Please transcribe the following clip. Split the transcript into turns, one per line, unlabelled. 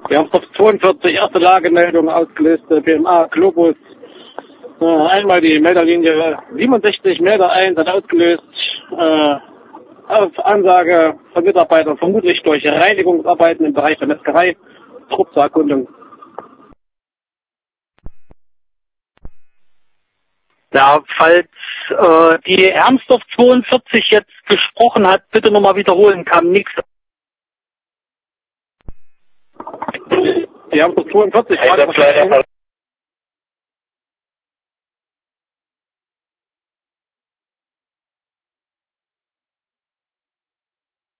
Wir haben auf 42 erste Lagemeldung ausgelöst, BMA Globus. Einmal die Melderlinie 67 Melder 1 hat ausgelöst. Auf Ansage von Mitarbeitern, vermutlich durch Reinigungsarbeiten im Bereich der Metzgerei, Trupp zur Erkundung.
Ja, falls die Hermsdorf 42 jetzt gesprochen hat, bitte nochmal wiederholen, kam nichts.
Die Hermsdorf 42